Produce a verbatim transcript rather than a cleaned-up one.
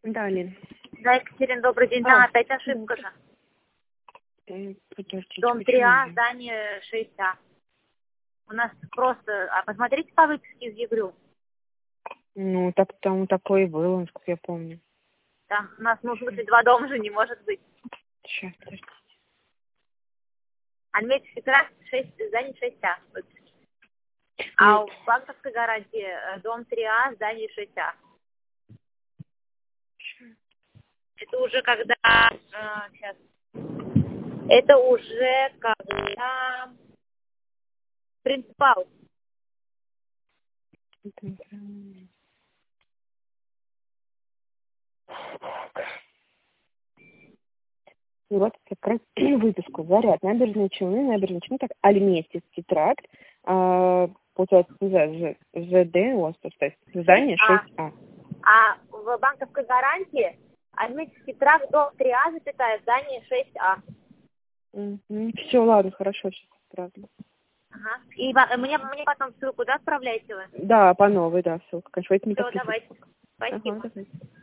Да, Лин. Да, Екатерина, добрый день. Да, А. опять ошибка же. М, Подождите, Дом три А, здание шесть А. У нас просто... А посмотрите по выписке из ЕГРЮ. Ну, так там такое и было, насколько я помню. Да, у нас, ну, в смысле, два дома же не может быть. Сейчас, подожди. Альметьевский тракт, шесть, здание шесть А. А Ну, в банковской гарантии э, дом три А, здание шесть А. Это уже когда... э, сейчас. Это уже когда... Принципал. это неправильно. И вот как раз выписку. Заряд, набережные Челны, набережные Челны, так, Альметьевский тракт, а, получается, З- З- ЗД, у вас тут стоит, здание А, шесть А. а в банковской гарантии Альметьевский тракт, дом три А, запятая, здание шесть А. Все, ладно, хорошо, сейчас отправлю. Ага. И ба- мне, мне потом ссылку, да, отправляете вы? Да, по новой, да, ссылка. Конечно, это не Все, подписывайтесь. давайте. Ага, Спасибо. давайте.